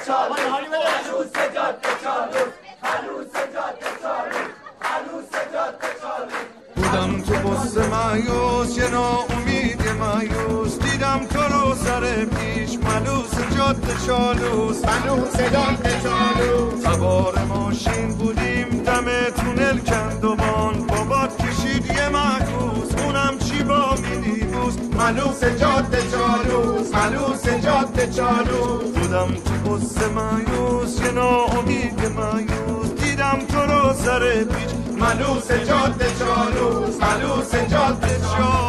بودم تو بس مایوس یه ناامید مایوس دیدم تو رو سر پیش ملوس جاده چالوس سوار ماشین بودیم دم تونل کندوان بابات کشید یه معکوس اونم چی با مینیبوس ملوس جاده چالوس بودم تو بس مایوس یه ناامید مایوس دیدم تو رو سر پیش ملوس جاده چالوس